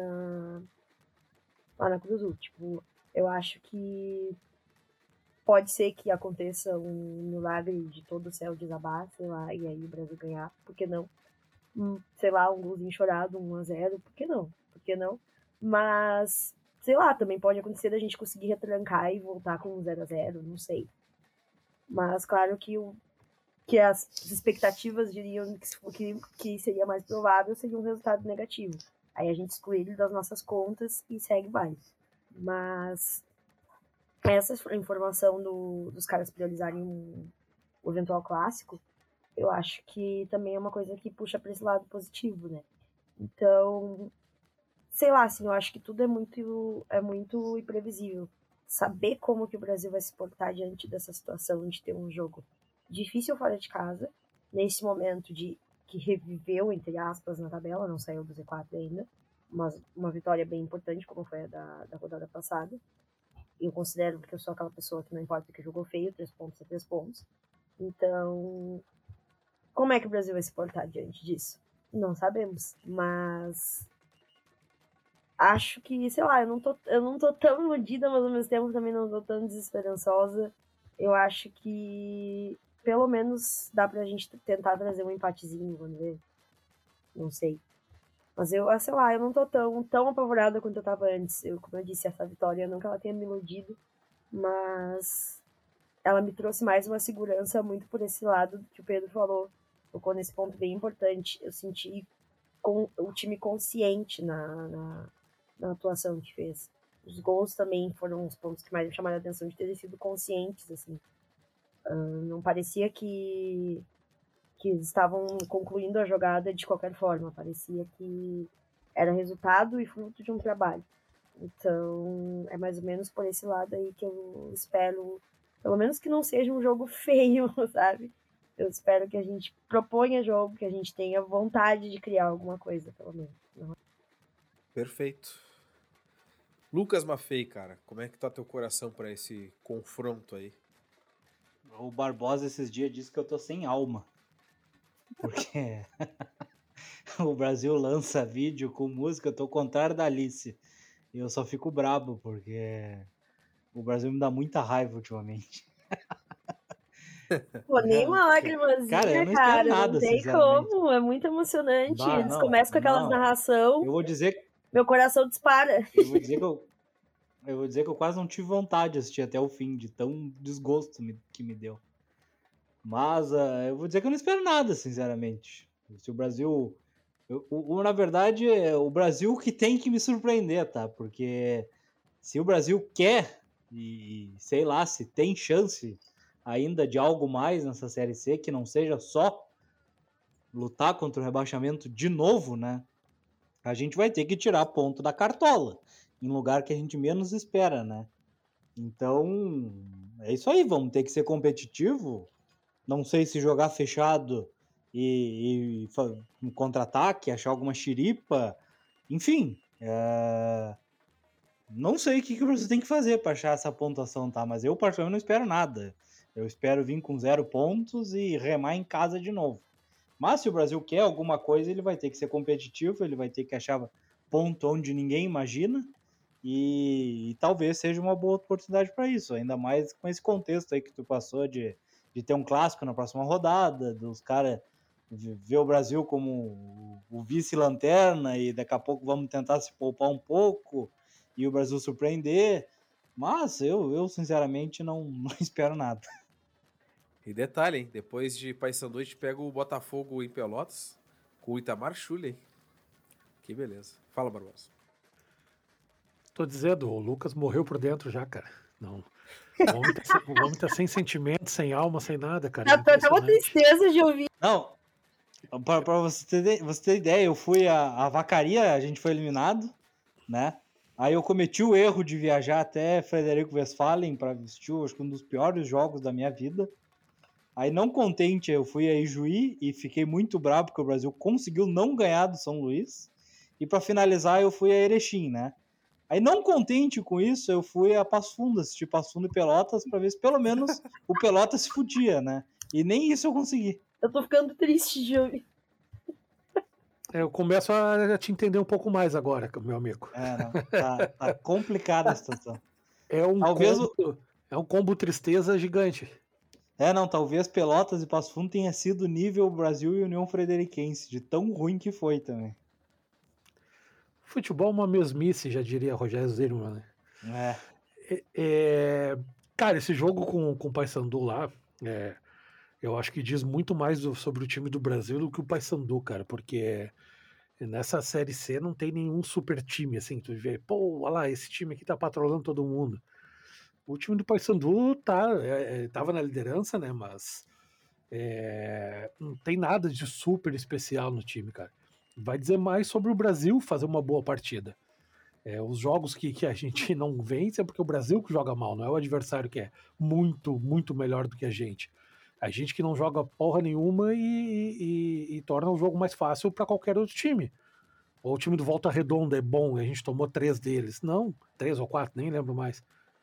na Cruz. Tipo, eu acho que pode ser que aconteça um milagre de todo o céu desabar, sei lá, e aí o Brasil ganhar. Por que não? Sei lá, um golzinho chorado, 1-0, por que não? Por que não? Mas, sei lá, também pode acontecer da gente conseguir retrancar e voltar com um 0-0, não sei. Mas claro que as expectativas diriam que seria mais provável seria um resultado negativo. Aí a gente exclui ele das nossas contas e segue mais. Mas essa informação dos caras priorizarem o eventual clássico, eu acho que também é uma coisa que puxa para esse lado positivo, né? Então, sei lá, assim, eu acho que tudo é muito imprevisível. Saber como que o Brasil vai se portar diante dessa situação de ter um jogo difícil fora de casa, nesse momento que reviveu, entre aspas, na tabela, não saiu do Z4 ainda, mas uma vitória bem importante, como foi a da rodada passada. Eu considero que eu sou aquela pessoa que não importa que jogou feio, 3 pontos é 3 pontos. Então, como é que o Brasil vai se portar diante disso? Não sabemos, mas acho que, sei lá, eu não tô tão iludida, mas ao mesmo tempo também não tô tão desesperançosa. Eu acho que pelo menos dá pra gente tentar trazer um empatezinho, vamos ver. Não sei. Mas sei lá, eu não tô tão apavorada quanto eu tava antes. Como eu disse, essa vitória, não que ela tenha me iludido, mas ela me trouxe mais uma segurança muito por esse lado que o Pedro falou. Tocou nesse ponto bem importante. Eu senti o time consciente na atuação que fez. Os gols também foram os pontos que mais me chamaram a atenção de terem sido conscientes, assim. Não parecia que eles estavam concluindo a jogada de qualquer forma. Parecia que era resultado e fruto de um trabalho. Então, é mais ou menos por esse lado aí que eu espero, pelo menos que não seja um jogo feio, sabe? Eu espero que a gente proponha jogo, que a gente tenha vontade de criar alguma coisa, pelo menos. Perfeito. Lucas Maffei, cara, como é que tá teu coração para esse confronto aí? O Barbosa esses dias disse que eu tô sem alma. Porque o Brasil lança vídeo com música, eu tô ao contrário da Alice. E eu só fico brabo, porque O Brasil me dá muita raiva ultimamente. Pô, nem uma lágrimazinha, Cara, eu não espero cara. nada, Não tem sinceramente. como. É muito emocionante. Bah, Eles não, começam com aquelas não. narração. Eu vou dizer Meu coração dispara. que eu quase não tive vontade de assistir até o fim, de tão desgosto que me deu. Mas eu vou dizer que eu não espero nada, sinceramente. Se o Brasil... na verdade, é o Brasil que tem que me surpreender, tá? Porque se o Brasil quer, e sei lá, se tem chance ainda de algo mais nessa Série C, que não seja só lutar contra o rebaixamento de novo, né? A gente vai ter que tirar ponto da cartola, em lugar que a gente menos espera, né? Então, é isso aí, vamos ter que ser competitivo. Não sei se jogar fechado e um contra-ataque, achar alguma xiripa, enfim. Não sei o que o Brasil tem que fazer para achar essa pontuação, tá? Mas eu, particularmente, não espero nada. Eu espero vir com 0 pontos e remar em casa de novo. Mas se o Brasil quer alguma coisa, ele vai ter que ser competitivo, ele vai ter que achar ponto onde ninguém imagina. E talvez seja uma boa oportunidade para isso, ainda mais com esse contexto aí que tu passou de ter um clássico na próxima rodada, dos caras ver o Brasil como o vice-lanterna e daqui a pouco vamos tentar se poupar um pouco e o Brasil surpreender. Mas eu sinceramente não espero nada. E detalhe, hein? Depois de Paysandu, a gente pega o Botafogo em Pelotas com o Itamar Schulli, hein? Que beleza. Fala, Barbosa. Tô dizendo, o Lucas morreu por dentro já, cara. Não. O homem tá sem sentimento, sem alma, sem nada, cara. Tá uma tristeza de ouvir. Não, pra você ter ideia, eu fui a Vacaria, a gente foi eliminado, né? Aí eu cometi o erro de viajar até Frederico Westphalen para assistir, acho que um dos piores jogos da minha vida. Aí, não contente, eu fui a Ijuí e fiquei muito bravo porque o Brasil conseguiu não ganhar do São Luís. E para finalizar, eu fui a Erechim, né? Aí, não contente com isso, eu fui a Passo Fundo, assistir Passo Fundo e Pelotas para ver se pelo menos o Pelotas se fudia, né? E nem isso eu consegui. Eu tô ficando triste de ouvir. Eu começo a te entender um pouco mais agora, meu amigo. Não, tá complicada a situação. É um combo tristeza gigante. Não, talvez Pelotas e Passo Fundo tenha sido nível Brasil e União Frederiquense, de tão ruim que foi também. Futebol é uma mesmice, já diria Rogério Zirman, né? Cara, esse jogo com o Paysandu lá, eu acho que diz muito mais sobre o time do Brasil do que o Paysandu, cara, porque nessa Série C não tem nenhum super time, assim, tu vê, pô, olha lá, esse time aqui tá patrolando todo mundo. O time do Paysandu tava na liderança, né, mas não tem nada de super especial no time, cara. Vai dizer mais sobre o Brasil fazer uma boa partida. Os jogos que a gente não vence é porque o Brasil que joga mal, não é o adversário que é muito, muito melhor do que a gente. A gente que não joga porra nenhuma e torna o jogo mais fácil para qualquer outro time. Ou o time do Volta Redonda é bom, a gente tomou 3 deles. Não, 3 ou 4, nem lembro mais.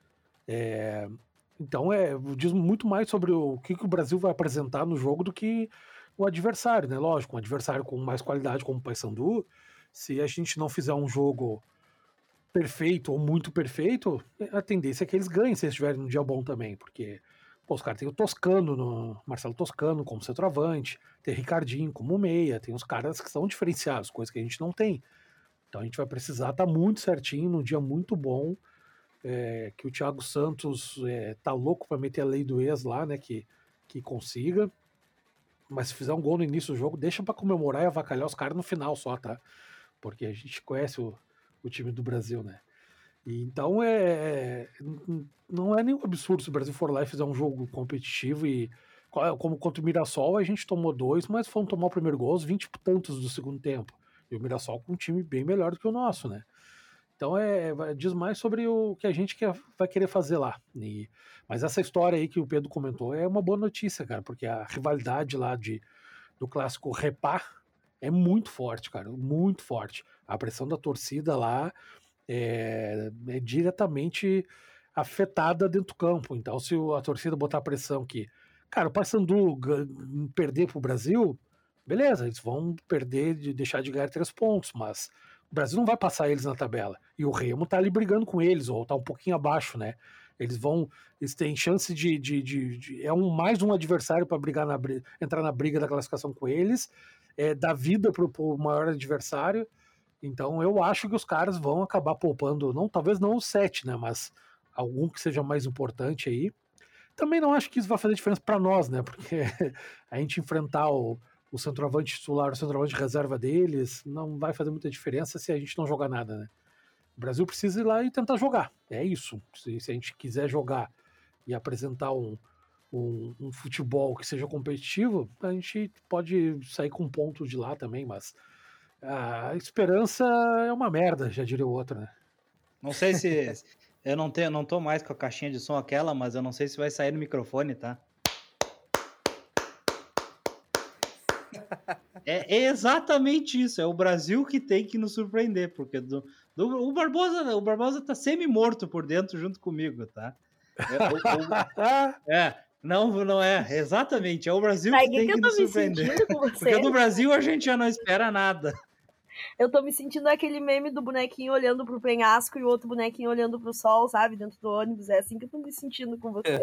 Então diz muito mais sobre o que o Brasil vai apresentar no jogo do que o adversário, né? Lógico, um adversário com mais qualidade como o Paysandu, se a gente não fizer um jogo perfeito ou muito perfeito, a tendência é que eles ganhem se eles estiverem num dia bom também, porque os caras tem o Marcelo Toscano como centroavante, tem o Ricardinho como meia, tem os caras que são diferenciados, coisa que a gente não tem. Então a gente vai precisar estar muito certinho, num dia muito bom, que o Thiago Santos tá louco para meter a lei do ex lá, né, que consiga, mas se fizer um gol no início do jogo, deixa para comemorar e avacalhar os caras no final só, tá? Porque a gente conhece o time do Brasil, né? E então não é nenhum absurdo se o Brasil for lá e fizer um jogo competitivo e como contra o Mirassol a gente tomou 2, mas fomos tomar o primeiro gol aos 20 e tantos do segundo tempo. E o Mirassol com um time bem melhor do que o nosso, né? Então diz mais sobre o que a gente vai querer fazer lá. Mas essa história aí que o Pedro comentou é uma boa notícia, cara, porque a rivalidade lá do clássico Repá é muito forte, cara, muito forte. A pressão da torcida lá é diretamente afetada dentro do campo. Então, se a torcida botar pressão que, cara, o Paysandu perder pro Brasil, beleza, eles vão deixar de ganhar 3 pontos, mas o Brasil não vai passar eles na tabela. E o Remo tá ali brigando com eles, ou tá um pouquinho abaixo, né? Eles têm chance mais um adversário para entrar na briga da classificação com eles, dar vida pro maior adversário. Então eu acho que os caras vão acabar poupando, talvez não os 7, né, mas algum que seja mais importante aí. Também não acho que isso vai fazer diferença para nós, né, porque a gente enfrentar o centroavante titular, o centroavante reserva deles, não vai fazer muita diferença se a gente não jogar nada, né. O Brasil precisa ir lá e tentar jogar, é isso. Se a gente quiser jogar e apresentar um futebol que seja competitivo, a gente pode sair com pontos de lá também, mas a esperança é uma merda, já diria o outro, né? Não sei se... eu não tô mais com a caixinha de som aquela, mas eu não sei se vai sair no microfone, tá? É exatamente isso, é o Brasil que tem que nos surpreender, porque o Barbosa tá semi-morto por dentro junto comigo, tá? Não é, exatamente, é o Brasil que tem que nos surpreender. Porque do Brasil a gente já não espera nada. Eu tô me sentindo aquele meme do bonequinho olhando pro penhasco e o outro bonequinho olhando pro sol, sabe? Dentro do ônibus. É assim que eu tô me sentindo com você.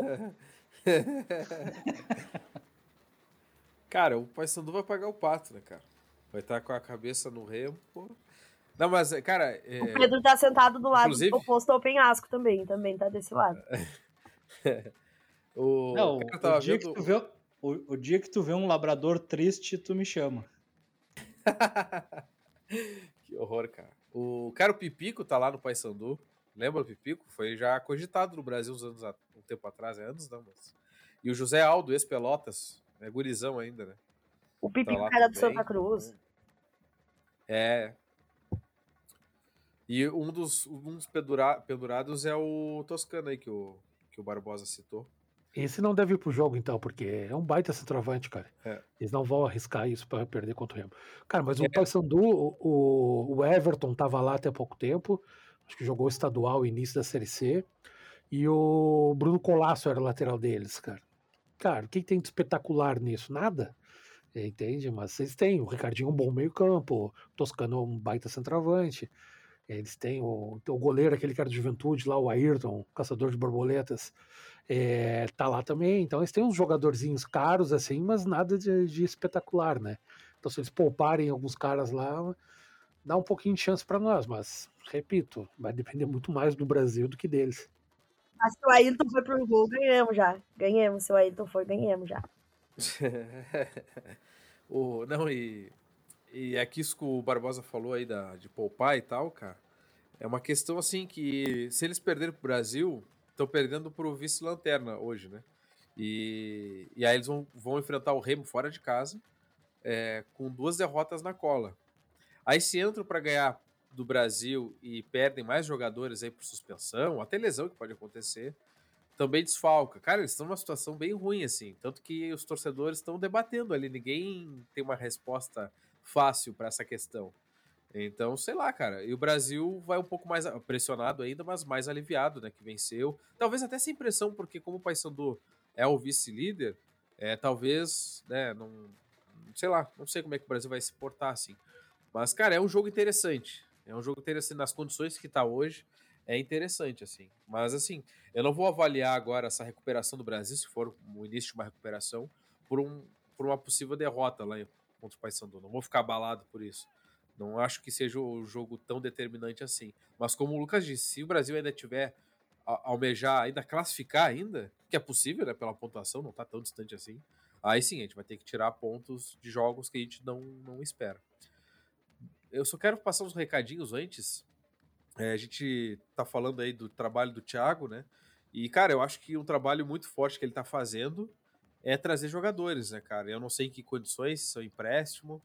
Cara, o Paysandu vai pagar o pato, né, cara? Vai estar com a cabeça no remo, pô. Não, mas, cara... O Pedro tá sentado do lado oposto ao penhasco também tá desse lado. O dia que tu vê um labrador triste, tu me chama. Que horror, cara. O Pipico tá lá no Paysandu. Lembra o Pipico? Foi já cogitado no Brasil um tempo atrás, anos não, mas... E o José Aldo, ex-Pelotas, é gurizão ainda, né? O Pipico, tá cara do Santa Cruz. É. E um dos pendurados é o Toscano aí, que o Barbosa citou. Esse não deve ir pro jogo, então, porque é um baita centroavante, cara. Eles não vão arriscar isso para perder contra o Remo. Cara, mas o Paysandu, o Everton tava lá até pouco tempo, acho que jogou estadual início da Série C, e o Bruno Colasso era o lateral deles, cara. Cara, o que tem de espetacular nisso? Nada. Entende? Mas eles têm o Ricardinho, um bom meio campo, o Toscano, um baita centroavante. Eles têm o goleiro, aquele cara de Juventude lá, o Ayrton, caçador de borboletas, tá lá também. Então eles têm uns jogadorzinhos caros assim, mas nada de espetacular, né? Então se eles pouparem alguns caras lá, dá um pouquinho de chance para nós, mas repito, vai depender muito mais do Brasil do que deles. Mas se o Ayrton foi pro gol, ganhamos já. Ganhamos, se o Ayrton foi, ganhamos já. Não, e aqui isso que o Barbosa falou aí de poupar e tal, cara, é uma questão assim que se eles perderem pro Brasil, estão perdendo pro vice-lanterna hoje, né? E aí eles vão enfrentar o Remo fora de casa, com 2 derrotas na cola. Aí se entram para ganhar do Brasil e perdem mais jogadores aí por suspensão, até lesão que pode acontecer, também desfalca. Cara, eles estão numa situação bem ruim, assim. Tanto que os torcedores estão debatendo ali. Ninguém tem uma resposta fácil para essa questão. Então, sei lá, cara. E o Brasil vai um pouco mais pressionado ainda, mas mais aliviado, né? Que venceu. Talvez até sem pressão, porque como o Paysandu é o vice-líder, talvez, né? Não, sei lá. Não sei como é que o Brasil vai se portar, assim. Mas, cara, é um jogo interessante. É um jogo interessante nas condições que tá hoje. É interessante, assim. Mas, assim, eu não vou avaliar agora essa recuperação do Brasil, se for o início de uma recuperação, por uma possível derrota lá contra o Paysandu. Não vou ficar abalado por isso. Não acho que seja o jogo tão determinante assim. Mas como o Lucas disse, se o Brasil ainda tiver almejar, ainda classificar ainda, que é possível, né, pela pontuação, não tá tão distante assim, aí sim, a gente vai ter que tirar pontos de jogos que a gente não espera. Eu só quero passar uns recadinhos antes. A gente tá falando aí do trabalho do Thiago, né? E, cara, eu acho que um trabalho muito forte que ele tá fazendo é trazer jogadores, né, cara? Eu não sei em que condições, se são empréstimo,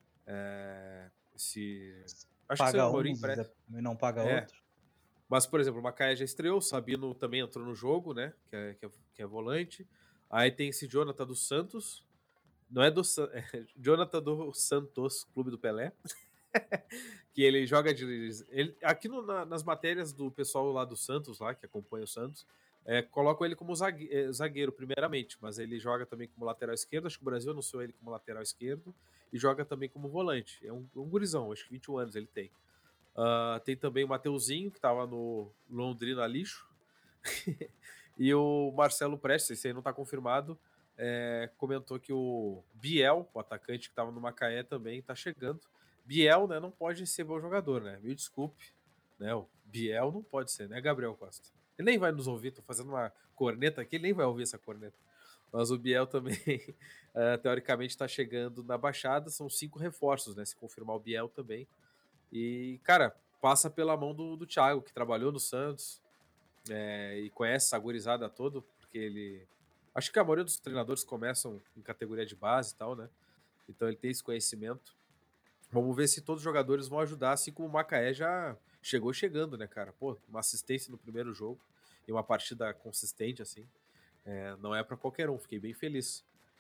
acho paga que são empréstimo. E não paga outro. Mas, por exemplo, o Macaé já estreou, o Sabino também entrou no jogo, né? Que é volante. Aí tem esse Jonathan dos Santos. Não é do Jonathan dos Santos, Clube do Pelé. Que ele joga aqui nas matérias do pessoal lá do Santos, lá, que acompanha o Santos, colocam ele como zagueiro, primeiramente, mas ele joga também como lateral esquerdo. Acho que o Brasil anunciou ele como lateral esquerdo e joga também como volante. É um gurizão, acho que 21 anos ele tem. Tem também o Mateuzinho, que estava no Londrina Lixo. E o Marcelo Prestes, esse aí não tá confirmado, comentou que o Biel, o atacante que tava no Macaé, também tá chegando. Biel, né, não pode ser bom jogador, né? Me desculpe, né? O Biel não pode ser, né, Gabriel Costa? Ele nem vai nos ouvir, tô fazendo uma corneta aqui, ele nem vai ouvir essa corneta. Mas o Biel também, teoricamente, está chegando na Baixada. São 5 reforços, né? Se confirmar o Biel também. E, cara, passa pela mão do Thiago, que trabalhou no Santos e conhece essa gurizada toda, porque ele... Acho que a maioria dos treinadores começam em categoria de base e tal, né? Então ele tem esse conhecimento. Vamos ver se todos os jogadores vão ajudar, assim como o Macaé já chegou chegando, né, cara? Pô, uma assistência no primeiro jogo e uma partida consistente, assim. Não é para qualquer um, fiquei bem feliz.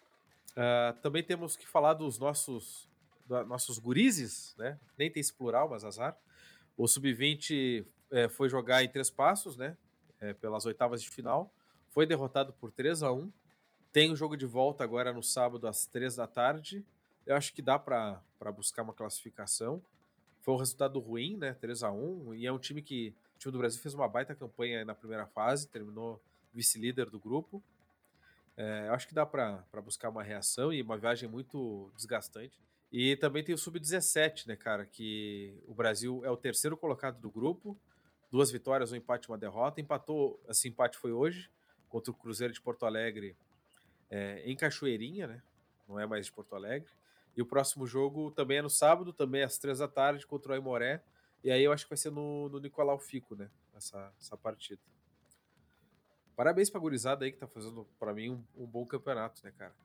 Também temos que falar dos nossos gurizes, né? Nem tem esse plural, mas azar. O Sub-20 foi jogar em 3 Passos, né? Pelas oitavas de final. Foi derrotado por 3-1. Tem o jogo de volta agora no sábado às 3 da tarde. Eu acho que dá para buscar uma classificação. Foi um resultado ruim, né? 3-1. E é um time que... O time do Brasil fez uma baita campanha na primeira fase, terminou vice-líder do grupo. Eu acho que dá para buscar uma reação e uma viagem muito desgastante. E também tem o Sub-17, né, cara? Que o Brasil é o terceiro colocado do grupo. 2 vitórias, 1 empate e 1 derrota. Empatou, esse empate foi hoje, contra o Cruzeiro de Porto Alegre, em Cachoeirinha, né? Não é mais de Porto Alegre. E o próximo jogo também é no sábado, também às 3 da tarde, contra o Aimoré. E aí eu acho que vai ser no Nicolau Fico, né? Essa partida. Parabéns pra gurizada aí que tá fazendo, pra mim, um bom campeonato, né, cara?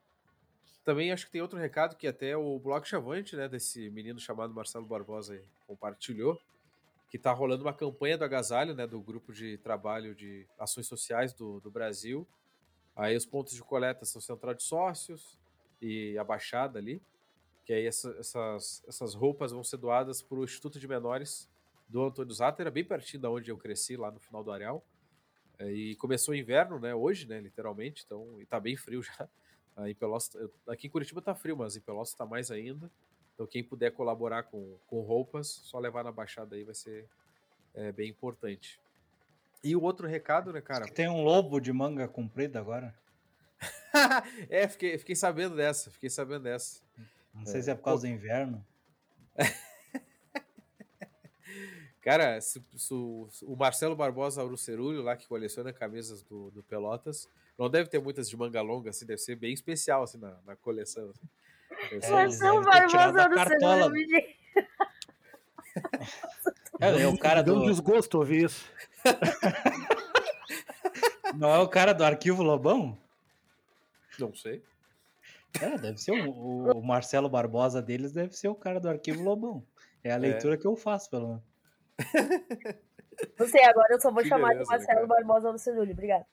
Também acho que tem outro recado que até o Bloco Chavante, né, desse menino chamado Marcelo Barbosa aí, compartilhou, que tá rolando uma campanha do Agasalho, né, do grupo de trabalho de ações sociais do Brasil. Aí os pontos de coleta são Central de Sócios e a Baixada ali, que aí essas roupas vão ser doadas para o Instituto de Menores do Antônio Zatter, bem pertinho da onde eu cresci, lá no final do Areal. E começou o inverno, né? Hoje, né? Literalmente. Então, e tá bem frio já. Em Pelotas, aqui em Curitiba tá frio, mas em Pelotas tá mais ainda. Então, quem puder colaborar com roupas, só levar na Baixada aí vai ser bem importante. E o outro recado, né, cara? Tem um lobo de manga comprida agora. Fiquei sabendo dessa. Não sei se é por causa do inverno. Cara, se o Marcelo Barbosa Aurucerulho, lá que coleciona camisas do Pelotas, não deve ter muitas de manga longa, assim, deve ser bem especial assim, na coleção. Assim. Marcelo Barbosa Aurucerulho, É o cara Deu do... um desgosto ouvir isso. Não é o cara do Arquivo Lobão? Não sei. Deve ser o Marcelo Barbosa deles, deve ser o cara do Arquivo Lobão. É a leitura que eu faço, pelo menos. Não sei, agora eu só vou Que chamar beleza, de Marcelo né, Barbosa Aurucerulho, obrigado.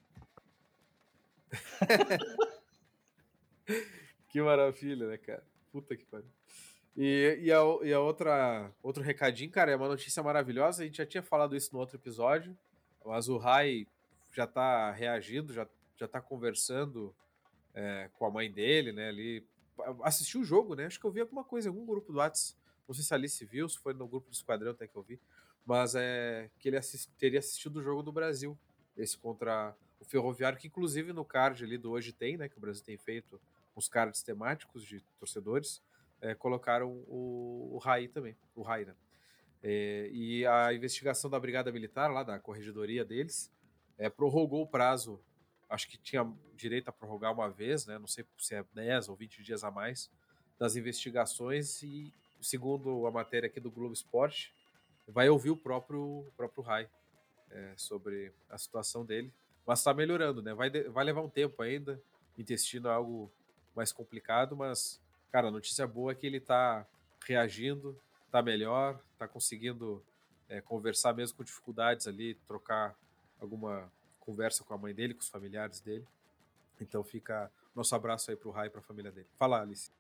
Que maravilha, né, cara? Puta que pariu. E a outro recadinho, cara, é uma notícia maravilhosa. A gente já tinha falado isso no outro episódio, mas o Rai já tá reagindo, já tá conversando com a mãe dele, né? Ali assistiu o jogo, né? Acho que eu vi alguma coisa em algum grupo do WhatsApp. Não sei se a Alice viu, se foi no grupo do Esquadrão até que eu vi. Mas que ele teria assistido o jogo do Brasil. Esse contra o Ferroviário, que inclusive no card ali do Hoje Tem, né? Que o Brasil tem feito os cards temáticos de torcedores. Colocaram o Rai também. O Rai, né? E a investigação da Brigada Militar, lá da corregedoria deles, prorrogou o prazo. Acho que tinha direito a prorrogar uma vez, né? Não sei se é 10 ou 20 dias a mais, das investigações. E, segundo a matéria aqui do Globo Esporte, vai ouvir o próprio Rai sobre a situação dele. Mas está melhorando, né? Vai levar um tempo ainda. Intestino é algo mais complicado, mas, cara, a notícia boa é que ele está reagindo, está melhor, está conseguindo conversar mesmo com dificuldades ali, trocar alguma conversa com a mãe dele, com os familiares dele. Então fica nosso abraço aí pro Rai e pra família dele. Fala, Alice.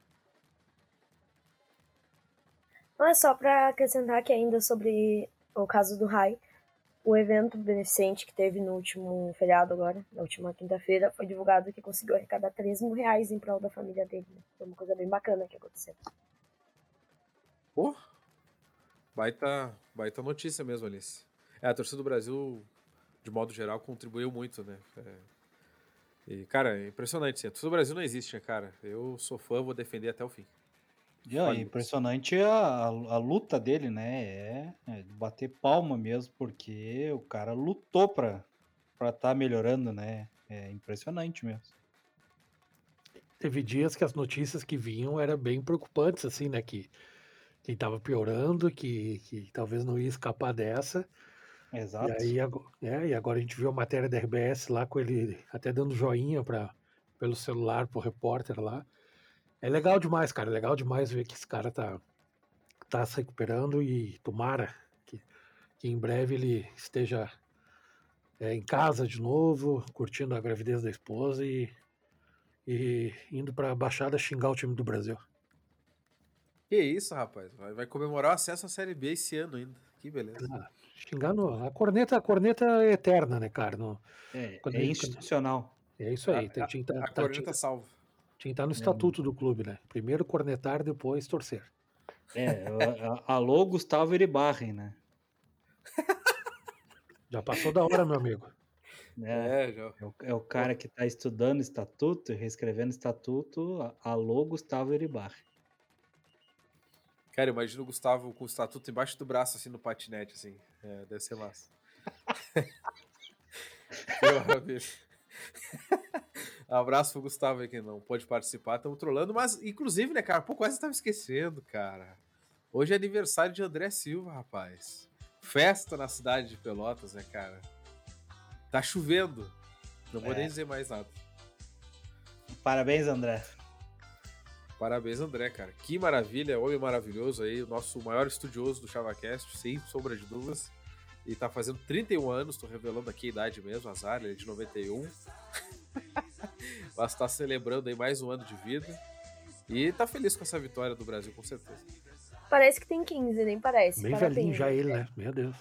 Não, é só para acrescentar aqui ainda sobre o caso do Rai. O evento beneficente que teve no último feriado agora, na última quinta-feira, foi divulgado que conseguiu arrecadar 3 mil reais em prol da família dele. Foi uma coisa bem bacana que aconteceu. Pô, baita notícia mesmo, Alice. A torcida do Brasil de modo geral, contribuiu muito, né? E, cara, é impressionante. Assim, a torcida do Brasil não existe, né, cara? Eu sou fã, vou defender até o fim. E, ó, é Fale, Lucas. impressionante a luta dele, né? É de bater palma mesmo, porque o cara lutou pra estar melhorando, né? É impressionante mesmo. Teve dias que as notícias que vinham eram bem preocupantes, assim, né? Que tava piorando, que talvez não ia escapar dessa. E Exato. aí, e agora a gente viu a matéria da RBS lá com ele até dando joinha pelo celular pro repórter lá. É legal demais, cara. É legal demais ver que esse cara tá se recuperando e tomara que em breve ele esteja em casa de novo, curtindo a gravidez da esposa e indo pra Baixada xingar o time do Brasil. Que isso, rapaz? Vai comemorar o acesso à Série B esse ano ainda. Que beleza. Xingar a corneta é eterna, né, cara? É institucional. É isso aí. A corneta salva. Tinha que estar no estatuto do clube, né? Primeiro cornetar, depois torcer. Alô, Gustavo Iribarren, né? Já passou da hora, meu amigo. Já. É o cara que está estudando estatuto e reescrevendo estatuto. Alô, Gustavo Iribarren. Cara, imagina o Gustavo com o estatuto embaixo do braço, assim, no patinete, assim. Deve ser massa. Que maravilha. Abraço pro Gustavo aí que não pode participar, estamos trolando, mas inclusive, né, cara, quase estava esquecendo, cara. Hoje é aniversário de André Silva, rapaz. Festa na cidade de Pelotas, né, cara? Tá chovendo. Não vou nem dizer mais nada. Parabéns, André. Parabéns, André, cara. Que maravilha, homem maravilhoso aí, o nosso maior estudioso do ChavaCast, sem sombra de dúvidas. E tá fazendo 31 anos, tô revelando aqui a idade mesmo, azar, ele é de 91. Mas tá celebrando aí mais um ano de vida. E tá feliz com essa vitória do Brasil, com certeza. Parece que tem 15, nem parece. Bem Parabéns, velhinho já ele, né? Meu Deus.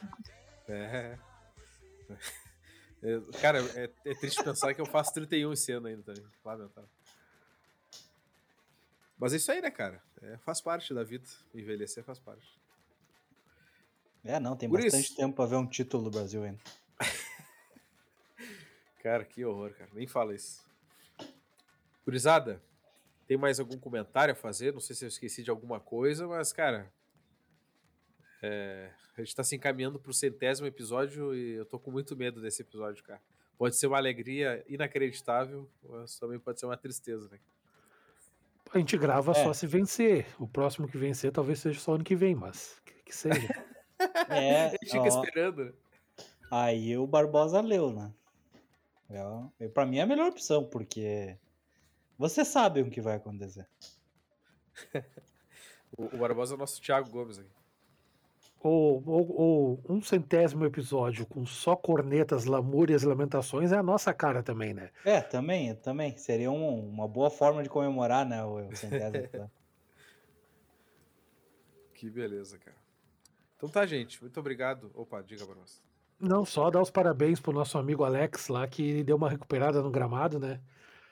Cara, é triste pensar que eu faço 31 esse ano ainda também. Lamentável. Mas é isso aí, né, cara? Faz parte da vida. Envelhecer faz parte. Não, tem Por bastante isso. tempo pra ver um título do Brasil ainda. Cara, que horror, cara. Nem fala isso. Gurizada, tem mais algum comentário a fazer? Não sei se eu esqueci de alguma coisa, mas, cara, a gente tá se encaminhando pro 100º episódio e eu tô com muito medo desse episódio, cara. Pode ser uma alegria inacreditável, mas também pode ser uma tristeza, né? A gente grava só se vencer. O próximo que vencer talvez seja só ano que vem, mas que seja. A gente fica esperando, né? Aí o Barbosa leu, né? Pra mim é a melhor opção, porque você sabe o que vai acontecer. O Barbosa é o nosso Thiago Gomes aqui. Ou um 100º episódio com só cornetas, lamúrias e lamentações é a nossa cara também, né? Também. Seria uma boa forma de comemorar, né, o 100º episódio. Que beleza, cara. Então tá, gente. Muito obrigado. Opa, diga pra nós. Não, só dar os parabéns pro nosso amigo Alex lá, que deu uma recuperada no gramado, né?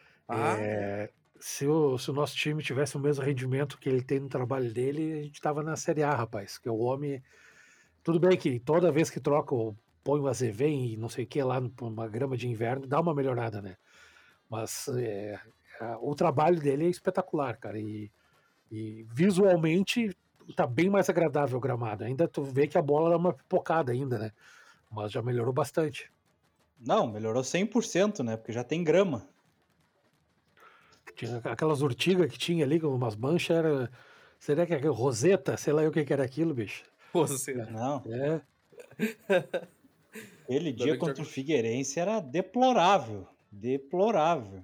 Se o nosso time tivesse o mesmo rendimento que ele tem no trabalho dele, a gente tava na Série A, rapaz. Que o homem... Tudo bem que toda vez que troca, põe o Azevém e não sei o que lá numa grama de inverno, dá uma melhorada, né? Mas o trabalho dele é espetacular, cara. E visualmente tá bem mais agradável o gramado. Ainda tu vê que a bola dá uma pipocada ainda, né? Mas já melhorou bastante. Não, melhorou 100%, né? Porque já tem grama. Tinha aquelas urtigas que tinha ali, com umas manchas, será que é roseta? Sei lá o que era aquilo, bicho. Roseta. Não. É. Aquele dia contra o Figueirense era deplorável. Deplorável.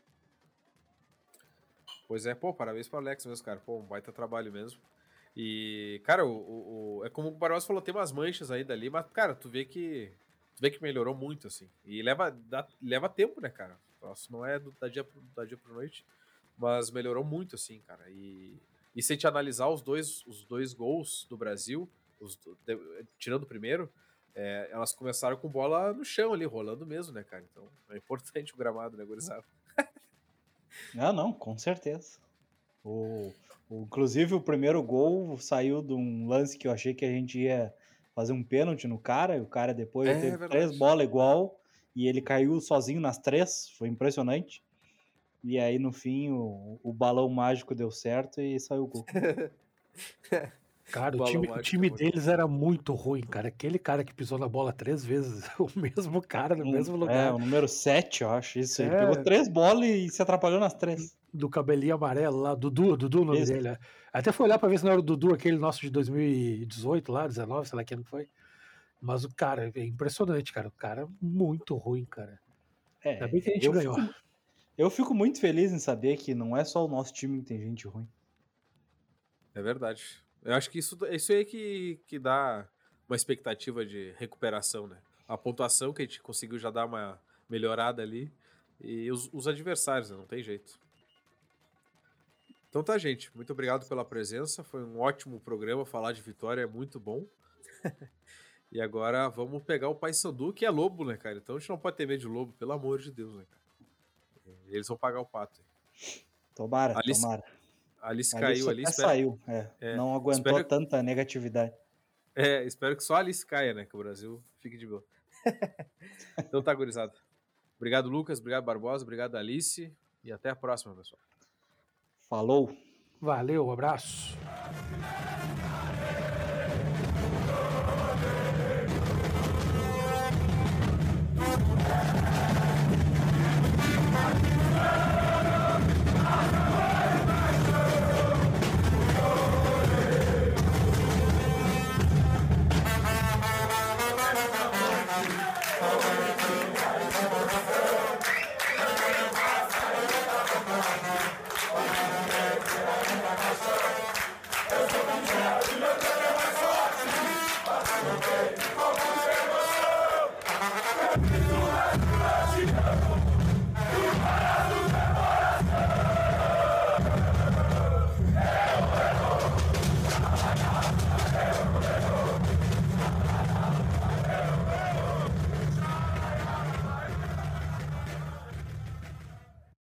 Pois é, parabéns pro Alex mesmo, cara. Um baita trabalho mesmo. E, cara, é como o Barbosa falou, tem umas manchas ainda ali, mas, cara, tu vê que melhorou muito, assim. E leva tempo, né, cara? Nossa, não é da dia pra noite, mas melhorou muito, assim, cara. E se a gente analisar os dois gols do Brasil, tirando o primeiro, elas começaram com bola no chão ali, rolando mesmo, né, cara? Então, é importante o gramado, né, gurizada? Não, com certeza. Inclusive, o primeiro gol saiu de um lance que eu achei que a gente ia fazer um pênalti no cara, e o cara depois teve verdade. 3 bolas igual, e ele caiu sozinho nas 3, foi impressionante. E aí, no fim, o balão mágico deu certo e saiu o gol. Cara, o Balão time, mágico é muito deles era muito ruim, cara. Aquele cara que pisou na bola 3 vezes, o mesmo cara no mesmo lugar. O número 7, eu acho, isso. Ele É. pegou 3 bolas e se atrapalhou nas 3. Do cabelinho amarelo lá, Dudu o nome Isso. dele. É. Até fui olhar pra ver se não era o Dudu, aquele nosso de 2018 lá, 19, sei lá quem foi. Mas o cara é impressionante, cara. O cara é muito ruim, cara. Ainda bem que a gente ganhou. Eu fico muito feliz em saber que não é só o nosso time que tem gente ruim. É verdade. Eu acho que isso aí que dá uma expectativa de recuperação, né? A pontuação que a gente conseguiu já dar uma melhorada ali. E os adversários, né? Não tem jeito. Então tá, gente. Muito obrigado pela presença. Foi um ótimo programa. Falar de Vitória é muito bom. E agora vamos pegar o Paysandu, que é lobo, né, cara? Então a gente não pode ter medo de lobo, pelo amor de Deus, né, cara? Eles vão pagar o pato. Tomara. A Alice caiu ali. Saiu. Não aguentou tanta negatividade. Espero que só a Alice caia, né? Que o Brasil fique de boa. Então tá, gurizada. Obrigado, Lucas. Obrigado, Barbosa. Obrigado, Alice. E até a próxima, pessoal. Falou. Valeu, abraço.